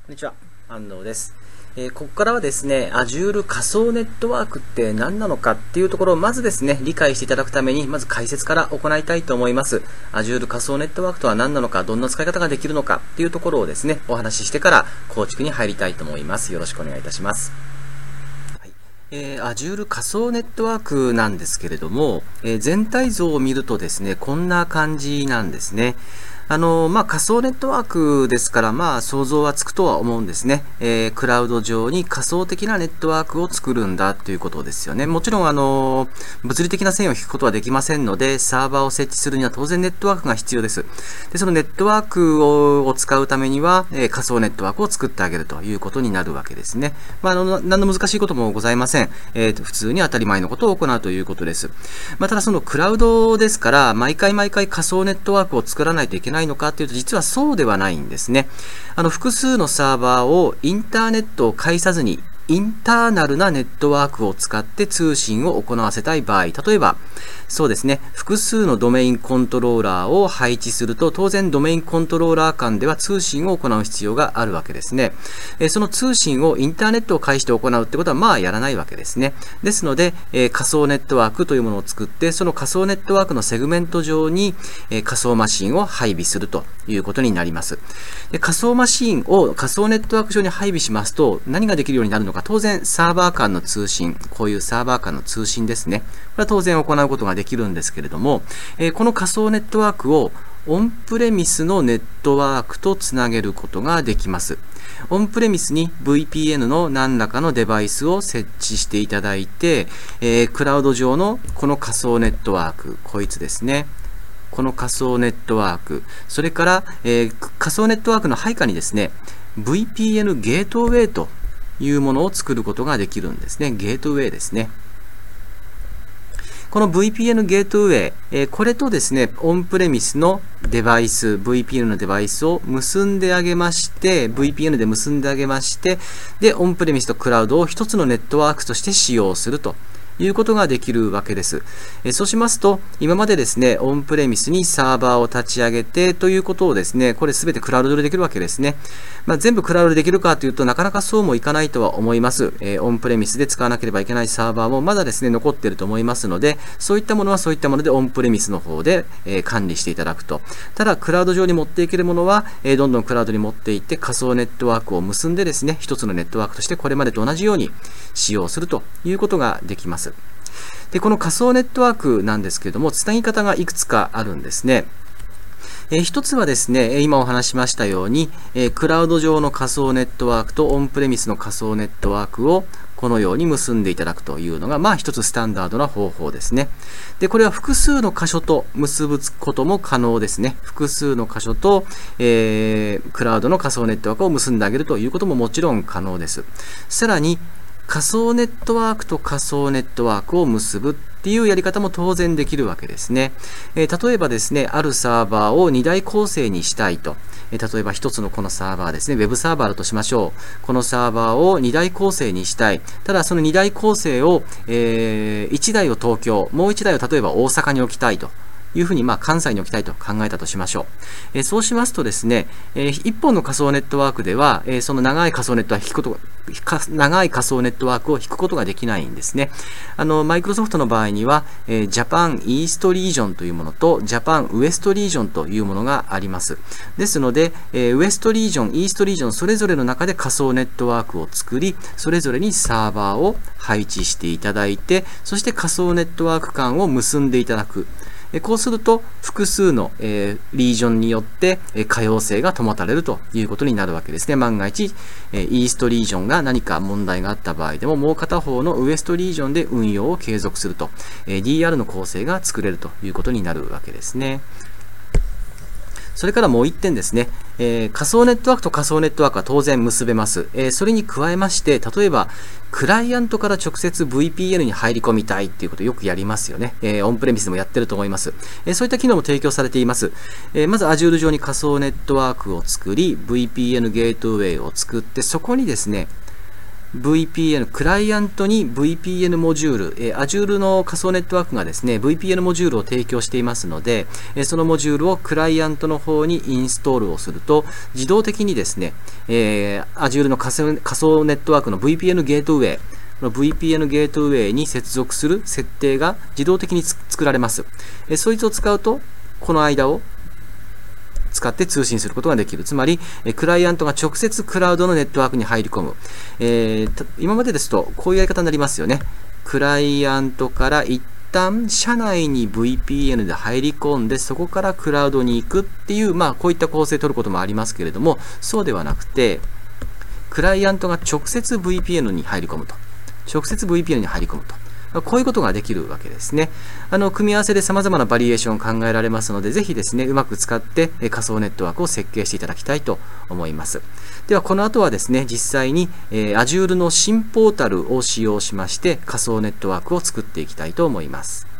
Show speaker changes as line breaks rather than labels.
こんにちは、安藤です。ここからはですね、Azure 仮想ネットワークって何なのかっていうところをまずですね、理解していただくために、まず解説から行いたいと思います。Azure 仮想ネットワークとは何なのか、どんな使い方ができるのかっていうところをですね、お話ししてから構築に入りたいと思います。よろしくお願いいたします。Azure 仮想ネットワークなんですけれども、全体像を見るとですね、こんな感じなんですね。仮想ネットワークですから、想像はつくとは思うんですね。クラウド上に仮想的なネットワークを作るんだということですよね。もちろん、物理的な線を引くことはできませんので、サーバーを設置するには当然ネットワークが必要です。で、そのネットワークを使うためには、仮想ネットワークを作ってあげるということになるわけですね。何の難しいこともございません。普通に当たり前のことを行うということです。ただそのクラウドですから、毎回仮想ネットワークを作らないといけないのかというと、実はそうではないんですね。複数のサーバーをインターネットを介さずに、インターナルなネットワークを使って通信を行わせたい場合、例えば、そうですね、複数のドメインコントローラーを配置すると、当然ドメインコントローラー間では通信を行う必要があるわけですね。その通信をインターネットを介して行うってことは、やらないわけですね。ですので、仮想ネットワークというものを作って、その仮想ネットワークのセグメント上に、仮想マシンを配備するということになります。で、仮想マシンを仮想ネットワーク上に配備しますと、何ができるようになるのか、当然サーバー間の通信、こういうサーバー間の通信ですね。これは当然行うことができるんですけれども、この仮想ネットワークをオンプレミスのネットワークとつなげることができます。オンプレミスに VPN の何らかのデバイスを設置していただいて、クラウド上のこの仮想ネットワーク、こいつですね。この仮想ネットワーク、それから、仮想ネットワークの配下にですね、VPN ゲートウェイというものを作ることができるんですね。ゲートウェイですね。この VPN ゲートウェイ、これとですね、オンプレミスのデバイス、VPN のデバイスを結んであげまして、VPN で結んであげまして、で、オンプレミスとクラウドを一つのネットワークとして使用するということができるわけです。そうしますと、今までですね、オンプレミスにサーバーを立ち上げてということをですね、これすべてクラウドでできるわけですね。全部クラウドでできるかというとなかなかそうもいかないとは思います。オンプレミスで使わなければいけないサーバーもまだですね、残っていると思いますので、そういったものはそういったものでオンプレミスの方で、管理していただくと。ただ、クラウド上に持っていけるものは、どんどんクラウドに持っていって仮想ネットワークを結んでですね、一つのネットワークとしてこれまでと同じように使用するということができます。で、この仮想ネットワークなんですけれども、つなぎ方がいくつかあるんですね。一つはですね、今お話しましたように、クラウド上の仮想ネットワークとオンプレミスの仮想ネットワークをこのように結んでいただくというのが、一つスタンダードな方法ですね。で、これは複数の箇所と結ぶことも可能ですね。複数の箇所と、クラウドの仮想ネットワークを結んであげるということももちろん可能です。さらに、仮想ネットワークと仮想ネットワークを結ぶっていうやり方も当然できるわけですね。例えばですね、あるサーバーを2大構成にしたいと。例えば一つのこのサーバーですね、ウェブサーバーだとしましょう。このサーバーを2大構成にしたい。ただその2大構成を、1台を東京、もう1台を例えば大阪に置きたいと。いうふうに関西に置きたいと考えたとしましょう。そうしますとですね、1本の仮想ネットワークでは、その長い仮想ネットワークを引くことができないんですね。マイクロソフトの場合には、ジャパンイーストリージョンというものと、ジャパンウエストリージョンというものがあります。ですので、ウエストリージョン、イーストリージョン、それぞれの中で仮想ネットワークを作り、それぞれにサーバーを配置していただいて、そして仮想ネットワーク間を結んでいただく。こうすると複数の、リージョンによって可用性が保たれるということになるわけですね。万が一、イーストリージョンが何か問題があった場合でも、もう片方のウエストリージョンで運用を継続すると、DR の構成が作れるということになるわけですね。それからもう一点ですね、仮想ネットワークと仮想ネットワークは当然結べます。それに加えまして、例えば、クライアントから直接 VPN に入り込みたいっていうことをよくやりますよね。オンプレミスでもやってると思います。そういった機能も提供されています。まず Azure 上に仮想ネットワークを作り、VPN ゲートウェイを作って、そこにですね、 VPN、クライアントに VPN モジュール、Azure の仮想ネットワークがですね、VPN モジュールを提供していますので、そのモジュールをクライアントの方にインストールをすると、自動的にですね、Azure の仮想ネットワークの VPN ゲートウェイ、VPN ゲートウェイに接続する設定が自動的に作られます。そいつを使うと、この間を使って通信することができる。つまり、クライアントが直接クラウドのネットワークに入り込む。今までですと、こういうやり方になりますよね。クライアントから一旦社内に VPN で入り込んで、そこからクラウドに行くっていう、こういった構成を取ることもありますけれども、そうではなくて、クライアントが直接 VPN に入り込むと。直接 VPN に入り込むと。こういうことができるわけですね。組み合わせで様々なバリエーションを考えられますので、ぜひですね、うまく使って仮想ネットワークを設計していただきたいと思います。では、この後はですね、実際に Azure の新ポータルを使用しまして、仮想ネットワークを作っていきたいと思います。